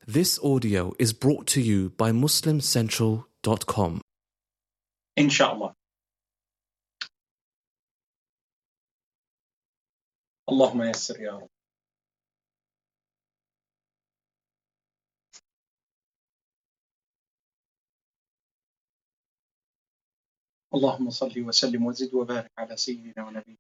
This audio is brought to you by MuslimCentral.com. Inshallah. Allahumma yassir ya Rabb. Allahumma salli wa sallim wa zid wa barik ala sayyidina wa nabiyyina.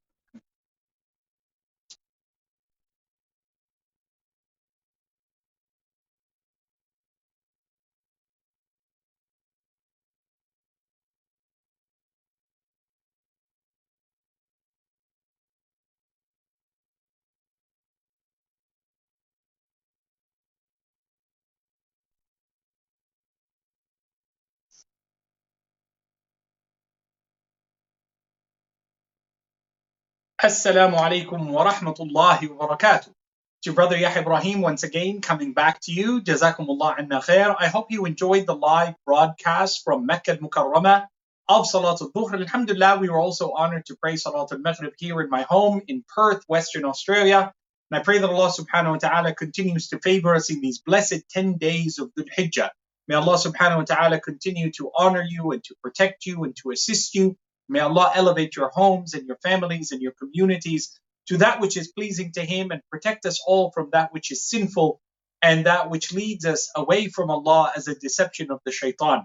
Assalamu alaikum wa rahmatullahi wa barakatuh. It's your brother Yahya Ibrahim once again coming back to you. Jazakumullah anna khair. I hope you enjoyed the live broadcast from Mecca al-Mukarramah of Salat al-Dhuhr. Alhamdulillah, we were also honored to pray Salat al-Maghrib here in my home in Perth, Western Australia. And I pray that Allah subhanahu wa ta'ala continues to favor us in these blessed 10 days of Dhul Hijjah. May Allah subhanahu wa ta'ala continue to honor you and to protect you and to assist you. May Allah elevate your homes and your families and your communities to that which is pleasing to Him, and protect us all from that which is sinful and that which leads us away from Allah as a deception of the shaitan.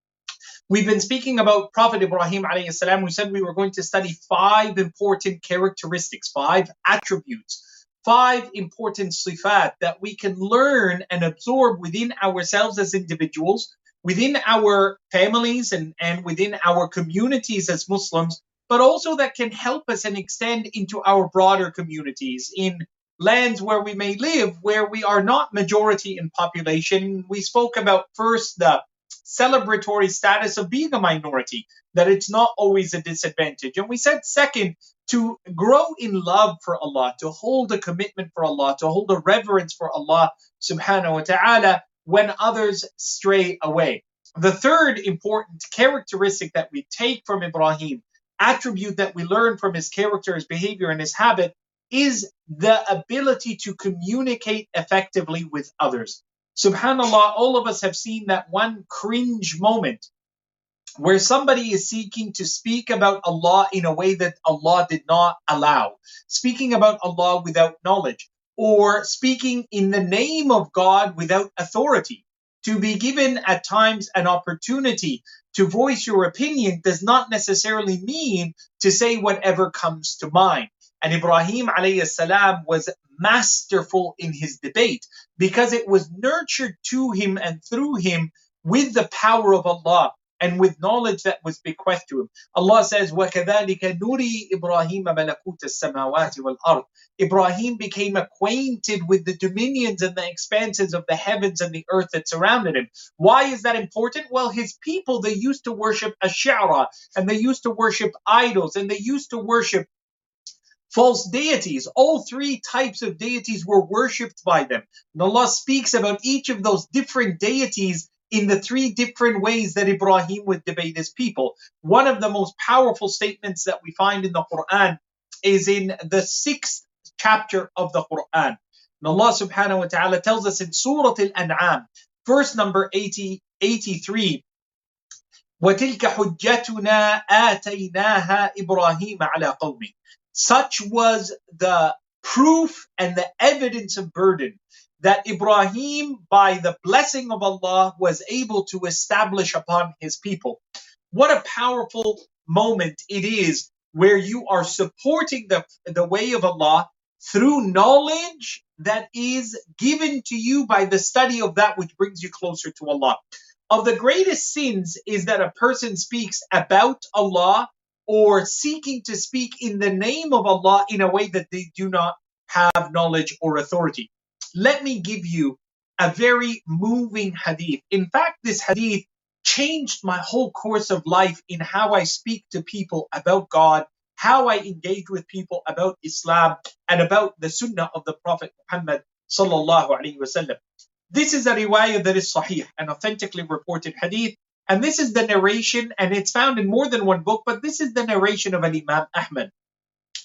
We've been speaking about Prophet Ibrahim alayhi salam. We said we were going to study 5 important characteristics, 5 attributes, 5 important sifat that we can learn and absorb within ourselves as individuals, within our families and within our communities as Muslims, but also that can help us and extend into our broader communities in lands where we may live, where we are not majority in population. We spoke about first the celebratory status of being a minority, that it's not always a disadvantage. And we said second, to grow in love for Allah, to hold a commitment for Allah, to hold a reverence for Allah subhanahu wa ta'ala, when others stray away. The third important characteristic that we take from Ibrahim, attribute that we learn from his character, his behavior, and his habit, is the ability to communicate effectively with others. SubhanAllah, all of us have seen that one cringe moment where somebody is seeking to speak about Allah in a way that Allah did not allow, speaking about Allah without knowledge, or speaking in the name of God without authority. To be given at times an opportunity to voice your opinion does not necessarily mean to say whatever comes to mind. And Ibrahim alayhi salam was masterful in his debate because it was nurtured to him and through him with the power of Allah and with knowledge that was bequeathed to him. Allah says, وَكَذَلِكَ نُرِي إِبْرَاهِيمَ مَلَكُوتَ السَّمَاوَاتِ وَالْأَرْضِ. Ibrahim became acquainted with the dominions and the expanses of the heavens and the earth that surrounded him. Why is that important? Well, his people, they used to worship Ash'ara, and they used to worship idols, and they used to worship false deities. All 3 types of deities were worshipped by them. And Allah speaks about each of those different deities in the 3 different ways that Ibrahim would debate his people. One of the most powerful statements that we find in the Quran is in the 6th chapter of the Quran. And Allah subhanahu wa ta'ala tells us in Surah Al-An'am, verse number 83, وَتِلْكَ حُجَّتُنَا آتَيْنَاهَا إِبْرَاهِيمَ عَلَى قَوْمِهِ. Such was the proof and the evidence of burden that Ibrahim, by the blessing of Allah, was able to establish upon his people. What a powerful moment it is where you are supporting the way of Allah through knowledge that is given to you by the study of that which brings you closer to Allah. Of the greatest sins is that a person speaks about Allah or seeking to speak in the name of Allah in a way that they do not have knowledge or authority. Let me give you a very moving hadith. In fact, this hadith changed my whole course of life in how I speak to people about God, how I engage with people about Islam and about the Sunnah of the Prophet Muhammad sallallahu alaihi wasallam. This is a riwayah that is sahih, an authentically reported hadith. And this is the narration, and it's found in more than one book, but this is the narration of Imam Ahmad.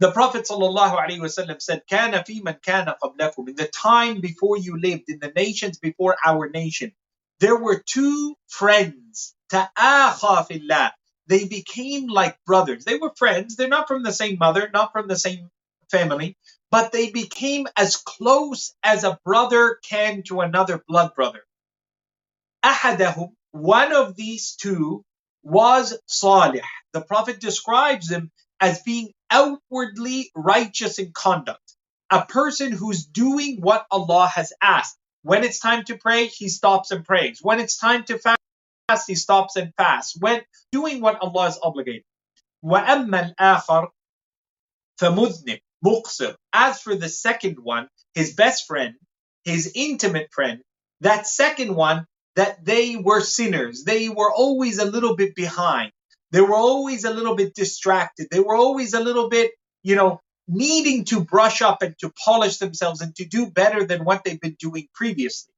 The Prophet ﷺ said, كَانَ فِي مَنْ كَانَ قَبْلَكُمْ. In the time before you lived, in the nations before our nation, there were two friends. تَآخَى فِي اللَّهِ. They became like brothers. They were friends. They're not from the same mother, not from the same family, but they became as close as a brother can to another blood brother. أَحَدَهُمْ. One of these two was Salih. The Prophet describes him as being outwardly righteous in conduct. A person who's doing what Allah has asked. When it's time to pray, he stops and prays. When it's time to fast, he stops and fasts. When doing what Allah is obligated. وَأَمَّا الْآخَرُ فَمُذْنِبٌ مُقْصِرٌ. As for the second one, his best friend, his intimate friend, that second one, that they were sinners. They were always a little bit behind. They were always a little bit distracted. They were always a little bit, needing to brush up and to polish themselves and to do better than what they've been doing previously.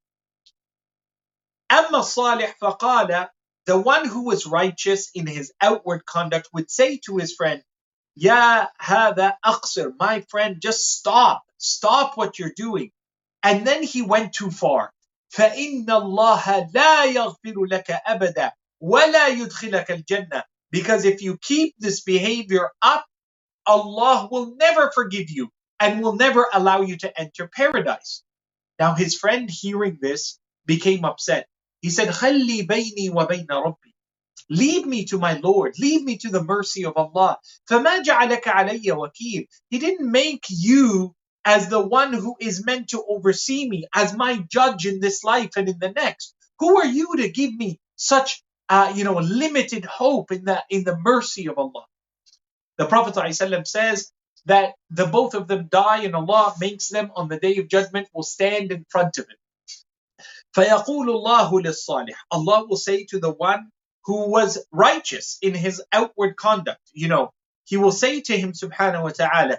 أما الصالح فقال, the one who was righteous in his outward conduct would say to his friend, Ya hada aqsir, my friend, just stop what you're doing. And then he went too far. فَإِنَّ اللَّهَ لَا يَغْفِرُ لَكَ أَبَدًا وَلَا يُدْخِلَكَ الْجَنَّةِ. Because if you keep this behavior up, Allah will never forgive you and will never allow you to enter paradise. Now his friend, hearing this, became upset. He said, خَلِّي بَيْنِي وَبَيْنَ رَبِّي. Leave me to my Lord. Leave me to the mercy of Allah. فَمَا جَعَلَكَ عَلَيَّ وَكِيلٌ. He didn't make you as the one who is meant to oversee me, as my judge in this life and in the next. Who are you to give me such limited hope in the mercy of Allah? The Prophet ﷺ says that the both of them die and Allah makes them on the day of judgment, will stand in front of it. فَيَقُولُ اللَّهُ لِلصَّالِحِ. Allah will say to the one who was righteous in his outward conduct, he will say to him subhanahu wa ta'ala,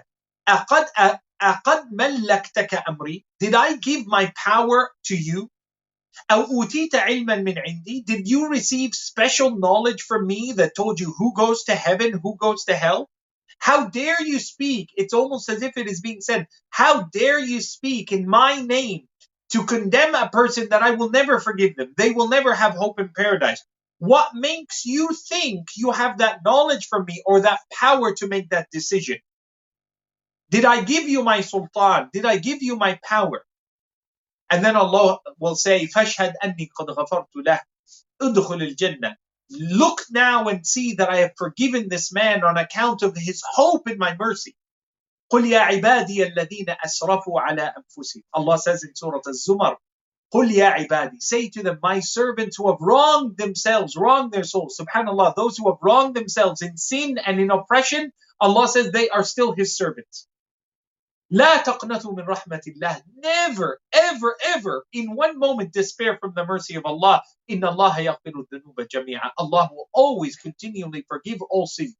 أَقَدْ مَلَّكْتَكَ أَمْرِي. Did I give my power to you? أَوْ أُوتِيتَ عِلْمًا مِنْ عِنْدِي. Did you receive special knowledge from me that told you who goes to heaven, who goes to hell? How dare you speak? It's almost as if it is being said, how dare you speak in my name to condemn a person that I will never forgive them. They will never have hope in paradise. What makes you think you have that knowledge from me or that power to make that decision? Did I give you my sultan? Did I give you my power? And then Allah will say, فَاشْهَدْ أَنِّي قَدْ غَفَرْتُ لَهُ أُدْخُلِ الْجَنَّةِ. Look now and see that I have forgiven this man on account of his hope in my mercy. قُلْ يَا عِبَادِيَ الَّذِينَ أَسْرَفُوا عَلَىٰ أَنفُسِهِمْ. Allah says in Surah Az-Zumar, قُلْ يَا عِبَادِي. Say to them, my servants who have wronged themselves, wronged their souls. SubhanAllah, those who have wronged themselves in sin and in oppression, Allah says they are still His servants. لا تقنطوا من رحمة الله. Never, ever, ever, in one moment despair from the mercy of Allah. إن الله يغفر الذنوب جميعا. Allah will always continually forgive all sins.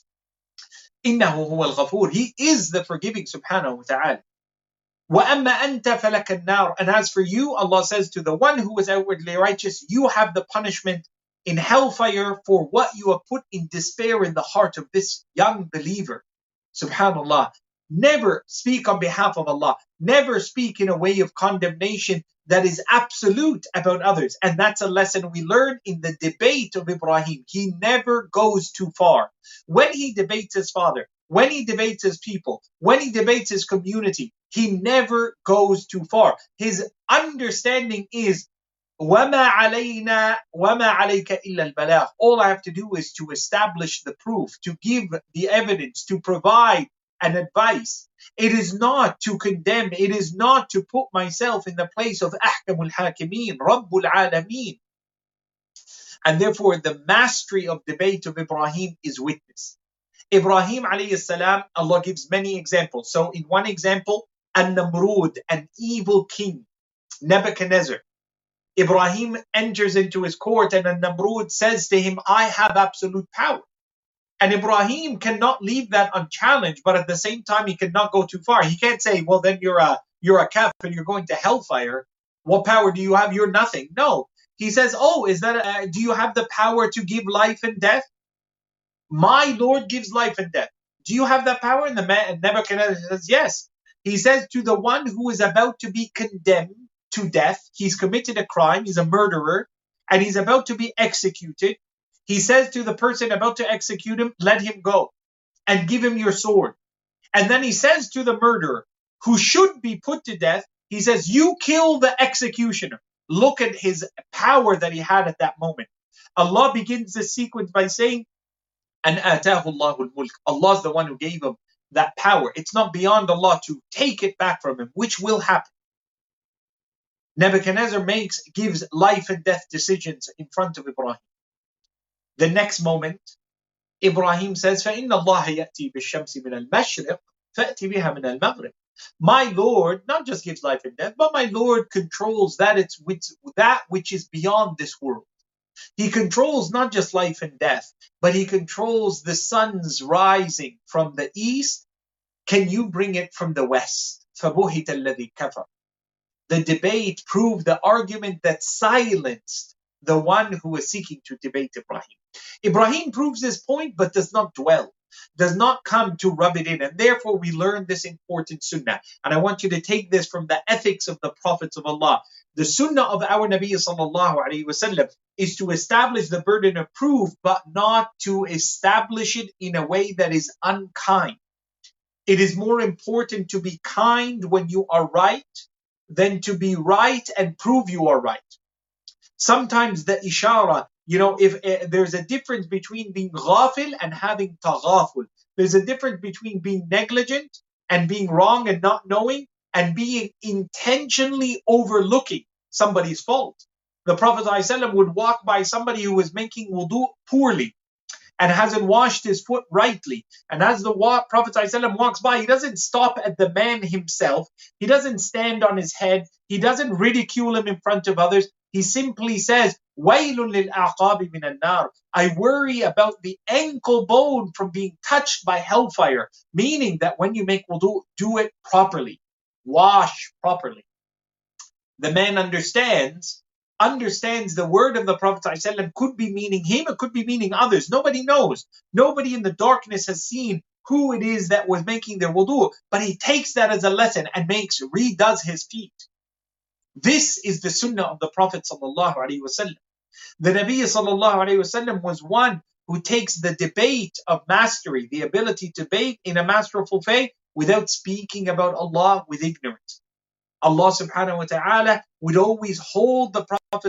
إنه هو الغفور. He is the forgiving subhanahu wa ta'ala. وَأَمَّا أَنْتَ فَلَكَ النَّارُ. And as for you, Allah says to the one who is outwardly righteous, you have the punishment in hellfire for what you have put in despair in the heart of this young believer. Subhanallah. Never speak on behalf of Allah. Never speak in a way of condemnation that is absolute about others. And that's a lesson we learn in the debate of Ibrahim. He never goes too far. When he debates his father, when he debates his people, when he debates his community, he never goes too far. His understanding is, وَمَا عَلَيْنَا وَمَا عَلَيْكَ إِلَّا الْبَلَاغُ. All I have to do is to establish the proof, to give the evidence, to provide an advice. It is not to condemn. It is not to put myself in the place of أحكم الحاكمين, رب العالمين. And therefore the mastery of debate of Ibrahim is witness. Ibrahim alayhi salam, Allah gives many examples. So in one example, An-Namrud, an evil king, Nebuchadnezzar. Ibrahim enters into his court and An-Namrud says to him, I have absolute power. And Ibrahim cannot leave that unchallenged, but at the same time, he cannot go too far. He can't say, well, then you're a kafir and you're going to hellfire. What power do you have? You're nothing. No. He says, do you have the power to give life and death? My Lord gives life and death. Do you have that power? And the man, Nebuchadnezzar says, yes. He says to the one who is about to be condemned to death, he's committed a crime, he's a murderer, and he's about to be executed. He says to the person about to execute him, let him go and give him your sword. And then he says to the murderer, who should be put to death, he says, you kill the executioner. Look at his power that he had at that moment. Allah begins this sequence by saying, and atahu Allahul mulk. Allah is the one who gave him that power. It's not beyond Allah to take it back from him, which will happen. Nebuchadnezzar gives life and death decisions in front of Ibrahim. The next moment, Ibrahim says, فَإِنَّ اللَّهَ يَأْتِي بِالشَّمْسِ مِنَ الْمَشْرِقِ فَأْتِ بِهَا مِنَ الْمَغْرِبِ. My Lord not just gives life and death, but my Lord controls that which is beyond this world. He controls not just life and death, but he controls the sun's rising from the east. Can you bring it from the west? فَبُهِتَ الَّذِي كَفَرَ. The debate proved the argument that silenced the one who was seeking to debate Ibrahim. Ibrahim proves this point, but does not dwell, does not come to rub it in. And therefore we learn this important sunnah. And I want you to take this from the ethics of the prophets of Allah. The sunnah of our Nabi sallallahu alayhi wasallam is to establish the burden of proof, but not to establish it in a way that is unkind. It is more important to be kind when you are right than to be right and prove you are right. Sometimes the ishara, if there's a difference between being ghafil and having taghaful. There's a difference between being negligent and being wrong and not knowing, and being intentionally overlooking somebody's fault. The Prophet ﷺ would walk by somebody who was making wudu poorly and hasn't washed his foot rightly. And as the Prophet ﷺ walks by, he doesn't stop at the man himself. He doesn't stand on his head. He doesn't ridicule him in front of others. He simply says, وَيْلٌ لِلْأَعْقَابِ مِنَ النَّارِ. I worry about the ankle bone from being touched by hellfire. Meaning that when you make wudu, do it properly. Wash properly. The man understands the word of the Prophet ﷺ could be meaning him, it could be meaning others. Nobody knows. Nobody in the darkness has seen who it is that was making their wudu. But he takes that as a lesson and redoes his feet. This is the sunnah of the Prophet ﷺ. The Nabi ﷺ was one who takes the debate of mastery, the ability to debate in a masterful way without speaking about Allah with ignorance. Allah subhanahu wa ta'ala would always hold the Prophet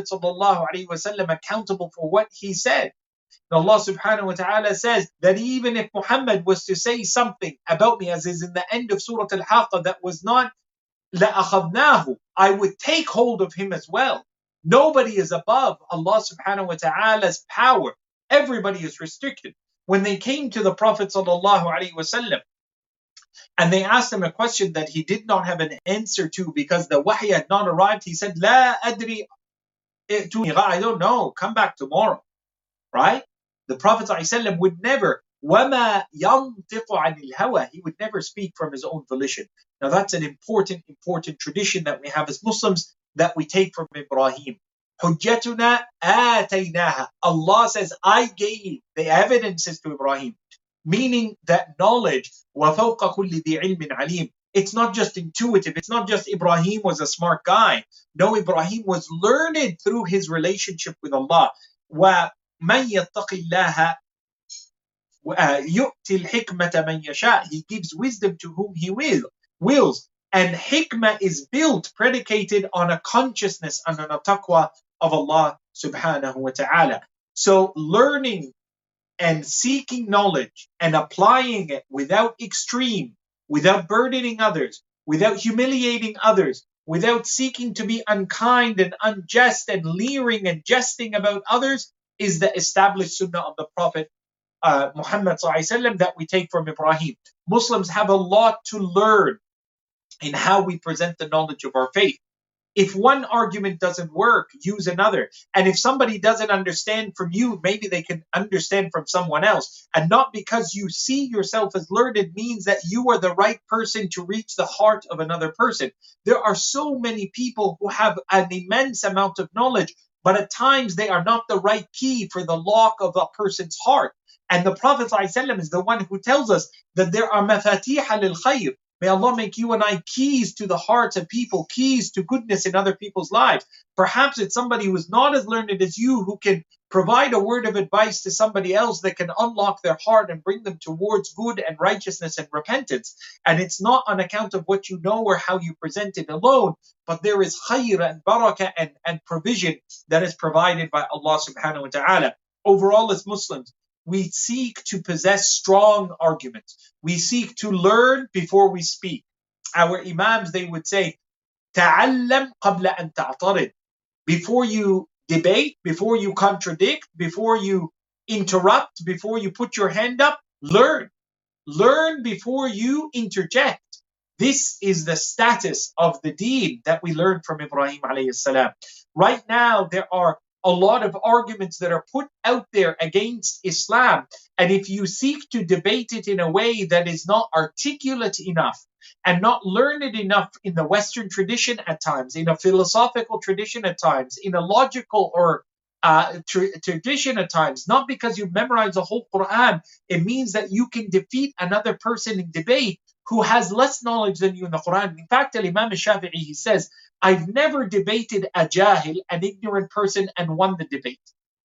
ﷺ accountable for what he said. And Allah subhanahu wa ta'ala says that even if Muhammad was to say something about me, as is in the end of Surah Al-Haqqa, that was not لَأَخَذْنَاهُ, I would take hold of him as well. Nobody is above Allah subhanahu wa ta'ala's power. Everybody is restricted. When they came to the Prophet sallallahu alaihi wasallam and they asked him a question that he did not have an answer to because the wahy had not arrived, he said, La adri, I don't know, come back tomorrow. Right? The Prophet ﷺ would never, وَمَا يَنْطِقُ عَنِ الْهَوَى, he would never speak from his own volition. Now that's an important tradition that we have as Muslims that we take from Ibrahim. حُجَّتُنَا آتَيْنَاهَا. Allah says, I gave the evidences to Ibrahim. Meaning that knowledge, وَفَوْقَ كُلِّ ذِي عِلْمٍ عَلِيمٍ. It's not just intuitive. It's not just Ibrahim was a smart guy. No, Ibrahim was learned through his relationship with Allah. وَمَنْ يَتَّقِ اللَّهَ يُؤْتِ الْحِكْمَةَ مَنْ يَشَاءُ. He gives wisdom to whom he wills. And hikmah is built, predicated on a consciousness and on a taqwa of Allah subhanahu wa ta'ala. So learning and seeking knowledge and applying it without extreme, without burdening others, without humiliating others, without seeking to be unkind and unjust and leering and jesting about others, is the established sunnah of the Prophet Muhammad ﷺ that we take from Ibrahim. Muslims have a lot to learn in how we present the knowledge of our faith. If one argument doesn't work, use another. And if somebody doesn't understand from you, maybe they can understand from someone else. And not because you see yourself as learned means that you are the right person to reach the heart of another person. There are so many people who have an immense amount of knowledge, but at times they are not the right key for the lock of a person's heart. And the Prophet ﷺ is the one who tells us that there are mafatiha lil khayr. May Allah make you and I keys to the hearts of people, keys to goodness in other people's lives. Perhaps it's somebody who is not as learned as you who can provide a word of advice to somebody else that can unlock their heart and bring them towards good and righteousness and repentance. And it's not on account of what you know or how you present it alone, but there is khayr and barakah and provision that is provided by Allah subhanahu wa ta'ala. Overall, as Muslims, we seek to possess strong arguments. We seek to learn before we speak. Our Imams, they would say, تَعَلَّمْ قَبْلَ أَن تَعْتَرِض. Before you debate, before you contradict, before you interrupt, before you put your hand up, learn. Learn before you interject. This is the status of the deen that we learned from Ibrahim alayhi salam. Right now, there are a lot of arguments that are put out there against Islam. And if you seek to debate it in a way that is not articulate enough and not learned enough in the Western tradition at times, in a philosophical tradition at times, in a logical or tradition at times, not because you memorize the whole Quran, it means that you can defeat another person in debate who has less knowledge than you in the Quran. In fact, Imam Shafi'i, he says, I've never debated a jahil, an ignorant person, and won the debate.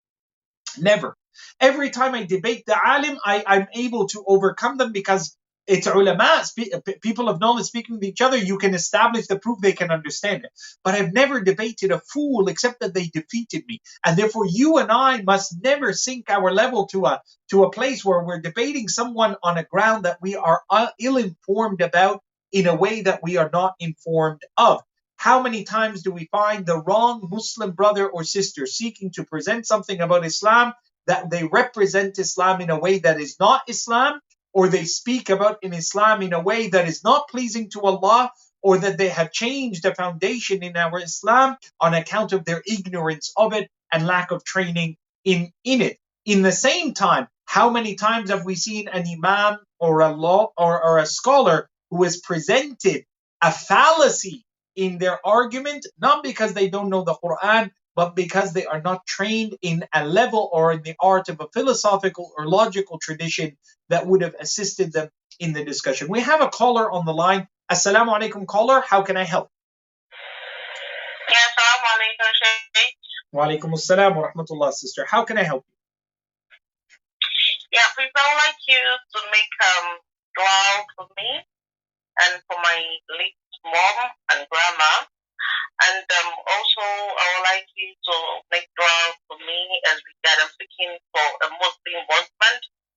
Never. Every time I debate the alim, I'm able to overcome them because it's ulama, people of knowledge speaking with each other. You can establish the proof, they can understand it. But I've never debated a fool except that they defeated me. And therefore, you and I must never sink our level to a place where we're debating someone on a ground that we are ill-informed about in a way that we are not informed of. How many times do we find the wrong Muslim brother or sister seeking to present something about Islam that they represent Islam in a way that is not Islam, or they speak about in Islam in a way that is not pleasing to Allah, or that they have changed the foundation in our Islam on account of their ignorance of it and lack of training in it. In the same time, how many times have we seen an imam or a law or a scholar who has presented a fallacy in their argument, not because they don't know the Quran, but because they are not trained in a level or in the art of a philosophical or logical tradition that would have assisted them in the discussion. We have a caller on the line. Assalamu alaikum, caller. How can I help? Yeah, assalamu alaikum, Shaykh. Wa alaikum assalam wa rahmatullah, sister. How can I help you? Yeah, please, I would like you to make dua for me and for my late mom and grandma. And also, I would like you to make dua for me as that I'm seeking for a Muslim husband.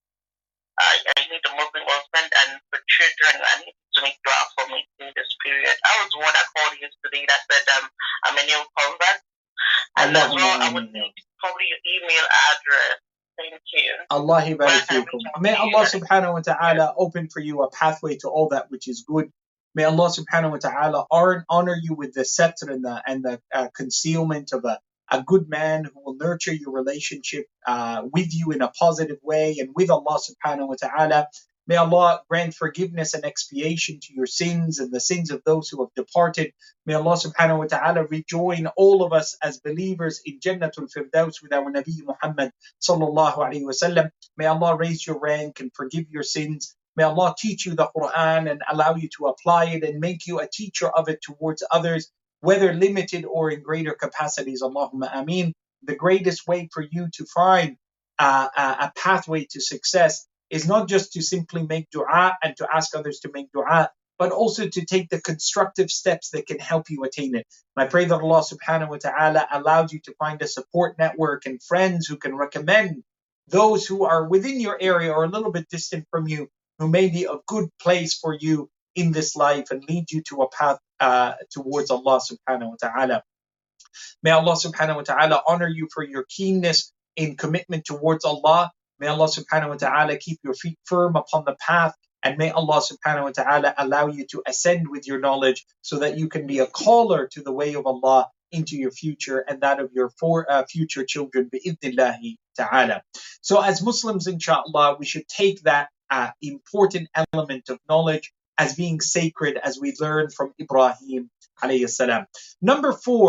I need a Muslim husband, and for children, I need to make dua for me in this period. I was the one that called yesterday that said I'm a new convert. And as well, I would need probably your email address. Thank you. Allah barik fikum. May Allah subhanahu wa ta'ala open for you a pathway to all that which is good. May Allah subhanahu wa ta'ala honor you with the satr and the concealment of a good man who will nurture your relationship with you in a positive way and with Allah subhanahu wa ta'ala. May Allah grant forgiveness and expiation to your sins and the sins of those who have departed. May Allah subhanahu wa ta'ala rejoin all of us as believers in Jannatul Firdaus with our Nabi Muhammad sallallahu alayhi wa sallam. May Allah raise your rank and forgive your sins. May Allah teach you the Quran and allow you to apply it and make you a teacher of it towards others, whether limited or in greater capacities. Allahumma ameen. The greatest way for you to find a pathway to success is not just to simply make dua and to ask others to make dua, but also to take the constructive steps that can help you attain it. And I pray that Allah subhanahu wa ta'ala allows you to find a support network and friends who can recommend those who are within your area or a little bit distant from you, who may be a good place for you in this life and lead you to a path towards Allah subhanahu wa ta'ala. May Allah subhanahu wa ta'ala honor you for your keenness in commitment towards Allah. May Allah subhanahu wa ta'ala keep your feet firm upon the path, and may Allah subhanahu wa ta'ala allow you to ascend with your knowledge so that you can be a caller to the way of Allah into your future and that of your future children bi'idhnillahi ta'ala. So as Muslims, inshallah, we should take that important element of knowledge as being sacred, as we learn from Ibrahim alayhi salam. Number 4,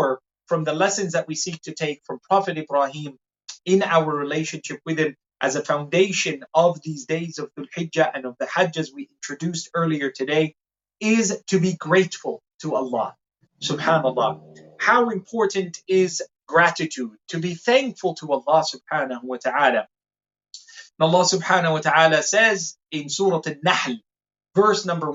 from the lessons that we seek to take from Prophet Ibrahim in our relationship with him as a foundation of these days of Dhul Hijjah and of the Hajj as we introduced earlier today is to be grateful to Allah. Subhanallah. How important is gratitude? To be thankful to Allah subhanahu wa ta'ala. Allah subhanahu wa ta'ala says in Surah Al-Nahl, verse number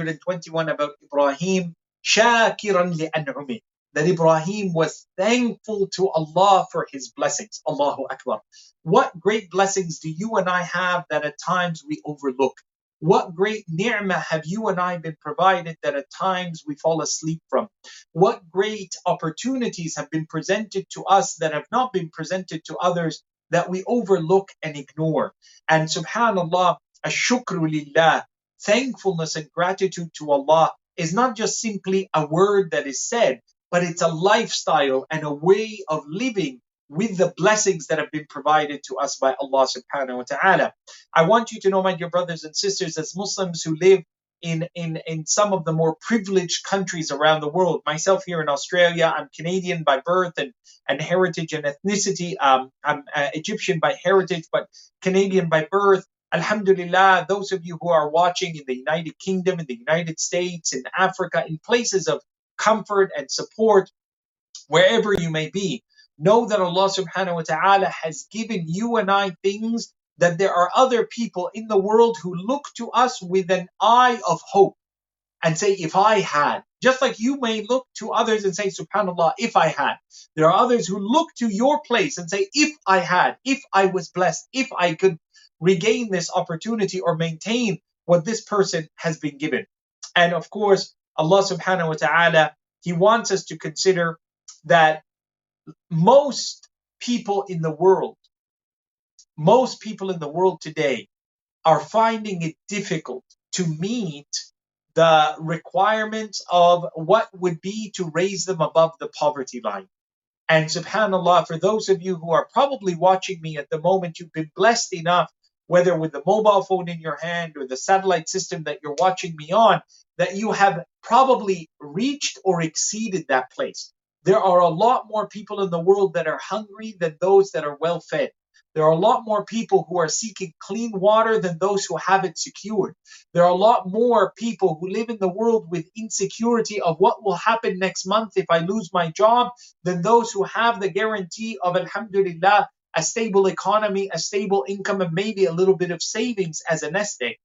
121 about Ibrahim, shakiran li'an'umih, that Ibrahim was thankful to Allah for his blessings. Allahu Akbar. What great blessings do you and I have that at times we overlook? What great ni'mah have you and I been provided that at times we fall asleep from? What great opportunities have been presented to us that have not been presented to others that we overlook and ignore? And subhanallah, ash-shukru lillah, thankfulness and gratitude to Allah is not just simply a word that is said, but it's a lifestyle and a way of living with the blessings that have been provided to us by Allah subhanahu wa ta'ala. I want you to know, my dear brothers and sisters, as Muslims who live in some of the more privileged countries around the world, myself here in Australia, I'm Canadian by birth and heritage and ethnicity. I'm Egyptian by heritage, but Canadian by birth. Alhamdulillah, those of you who are watching in the United Kingdom, in the United States, in Africa, in places of comfort and support, wherever you may be, know that Allah subhanahu wa ta'ala has given you and I things that there are other people in the world who look to us with an eye of hope and say, if I had. Just like you may look to others and say, subhanallah, if I had. There are others who look to your place and say, if I had, if I was blessed, if I could regain this opportunity or maintain what this person has been given. And of course, Allah subhanahu wa ta'ala, He wants us to consider that most people in the world today are finding it difficult to meet the requirements of what would be to raise them above the poverty line. And subhanallah, for those of you who are probably watching me at the moment, you've been blessed enough, whether with the mobile phone in your hand or the satellite system that you're watching me on, that you have probably reached or exceeded that place. There are a lot more people in the world that are hungry than those that are well fed. There are a lot more people who are seeking clean water than those who have it secured. There are a lot more people who live in the world with insecurity of what will happen next month if I lose my job than those who have the guarantee of, alhamdulillah, a stable economy, a stable income, and maybe a little bit of savings as a nest egg.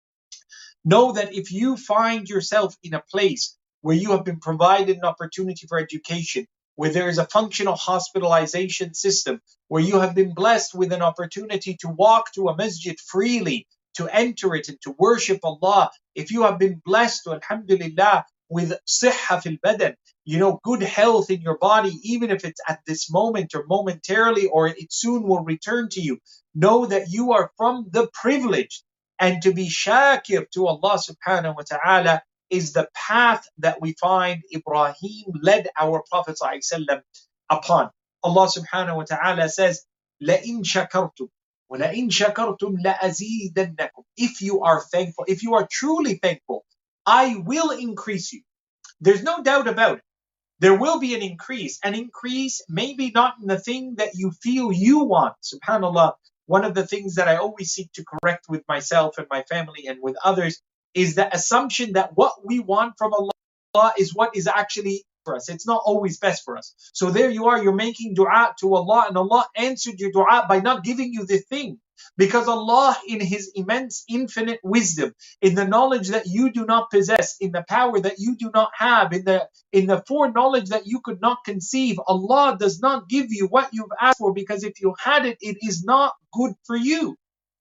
Know that if you find yourself in a place where you have been provided an opportunity for education, where there is a functional hospitalization system, where you have been blessed with an opportunity to walk to a masjid freely, to enter it and to worship Allah, if you have been blessed, alhamdulillah, with sihha fil badan, good health in your body, even if it's at this moment or momentarily, or it soon will return to you, know that you are from the privileged. And to be shakir to Allah subhanahu wa ta'ala is the path that we find Ibrahim led our Prophet ﷺ upon. Allah subhanahu wa ta'ala says, لَإِن شَكَرْتُمْ وَلَإِن شَكَرْتُمْ لَأَزِيدَنَّكُمْ. If you are thankful, if you are truly thankful, I will increase you. There's no doubt about it. There will be an increase maybe not in the thing that you feel you want. SubhanAllah, one of the things that I always seek to correct with myself and my family and with others is the assumption that what we want from Allah is what is actually for us. It's not always best for us. So there you are, you're making dua to Allah, and Allah answered your dua by not giving you the thing. Because Allah, in His immense infinite wisdom, in the knowledge that you do not possess, in the power that you do not have, in the foreknowledge that you could not conceive, Allah does not give you what you've asked for, because if you had it, it is not good for you.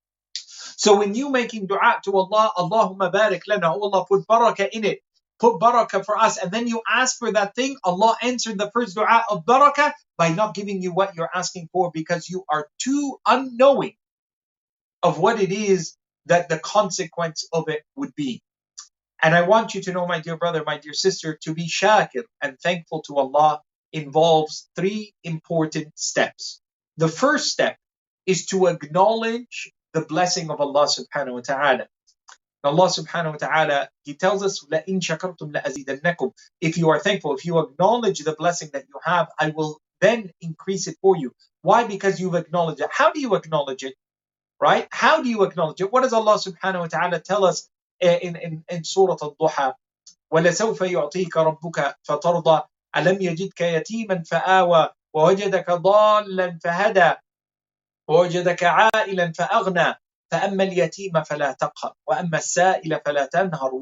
So when you making dua to Allah, Allahumma barik lana, Allah put barakah in it, put barakah for us, and then you ask for that thing, Allah answered the first dua of barakah by not giving you what you're asking for, because you are too unknowing of what it is that the consequence of it would be. And I want you to know, my dear brother, my dear sister, to be shakir and thankful to Allah involves 3 important steps. The first step is to acknowledge the blessing of Allah subhanahu wa ta'ala. Allah subhanahu wa ta'ala, He tells us, لَإِن شَكَرْتُمْ لَأَزِيدَنَّكُمْ. If you are thankful, if you acknowledge the blessing that you have, I will then increase it for you. Why? Because you've acknowledged it. How do you acknowledge it? Right? How do you acknowledge it? What does Allah subhanahu wa ta'ala tell us in Surah Al-Duha? وَلَسَوْفَ يُعْطِيكَ رَبُّكَ فَتَرْضَى أَلَمْ يَجِدْكَ يَتِيمًا فَآوَى وَوَجَدَكَ ضَالًّا فَهَدَى ووجدك عائلا فأغنى فأما اليتيم فلا تقهر وأما السائل فلا تنهر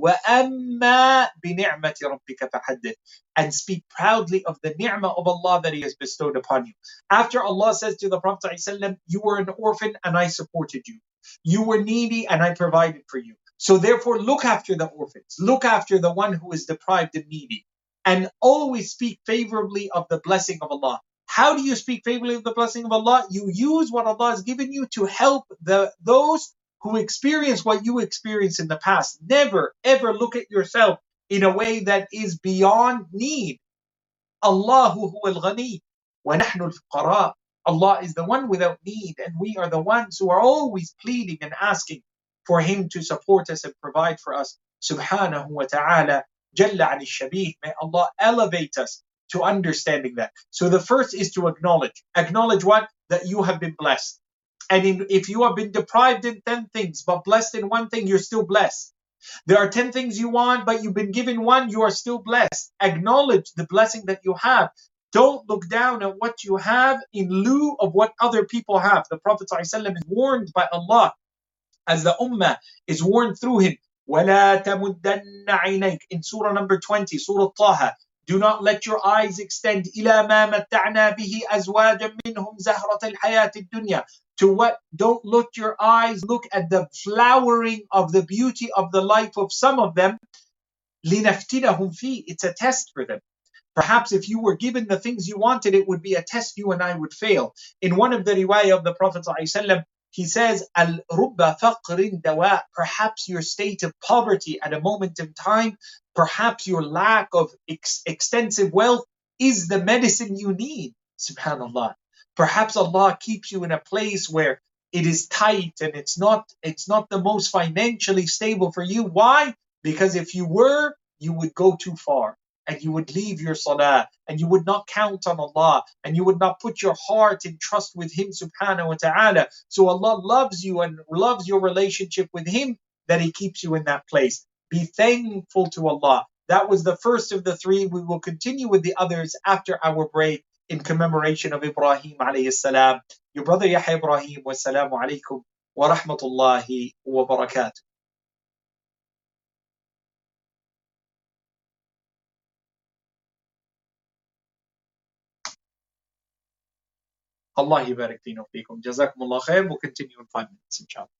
وأما بنعمة ربك فحدث. And speak proudly of the ni'mah of Allah that He has bestowed upon you. After Allah says to the Prophet ﷺ, you were an orphan and I supported you. You were needy and I provided for you. So therefore look after the orphans. Look after the one who is deprived and needy. And always speak favorably of the blessing of Allah. How do you speak favorably of the blessing of Allah? You use what Allah has given you to help those who experience what you experienced in the past. Never, ever look at yourself in a way that is beyond need. Allahu huwa al-ghani wa nahnu al-fuqara. Allah is the one without need, and we are the ones who are always pleading and asking for Him to support us and provide for us. Subhanahu wa ta'ala, Jalla an al-shabih. May Allah elevate us to understanding that. So the first is to acknowledge. Acknowledge what? That you have been blessed. And if you have been deprived in 10 things, but blessed in one thing, you're still blessed. There are 10 things you want, but you've been given one, you are still blessed. Acknowledge the blessing that you have. Don't look down at what you have in lieu of what other people have. The Prophet ﷺ is warned by Allah, as the Ummah is warned through him. وَلَا تَمُدَّنَّ عَيْنَيْكَ in Surah number 20, Surah Taha. Do not let your eyes extend إِلَى مَا مَتَّعْنَا بِهِ أَزْوَاجًا مِّنْهُمْ زَهْرَةَ الْحَيَاةِ الدُّنْيَا. To what? Don't look your eyes, look at the flowering of the beauty of the life of some of them. لِنَفْتِنَهُمْ فِيهِ. It's a test for them. Perhaps if you were given the things you wanted, it would be a test you and I would fail. In one of the riwayah of the Prophet ﷺ, he says, Al-Rubba faqrin dawa. Perhaps your state of poverty at a moment in time, perhaps your lack of extensive wealth is the medicine you need. Subhanallah. Perhaps Allah keeps you in a place where it is tight and it's not the most financially stable for you. Why? Because if you were, you would go too far. And you would leave your salah, and you would not count on Allah, and you would not put your heart in trust with Him subhanahu wa ta'ala. So Allah loves you and loves your relationship with Him, that He keeps you in that place. Be thankful to Allah. That was the first of the three. We will continue with the others after our break in commemoration of Ibrahim alayhi salam. Your brother Yahya Ibrahim, wassalamu alaikum wa rahmatullahi wa barakatuh. Allah yabarak fina wa feekum. Jazakumullah khair. We'll continue in 5 minutes, inshallah.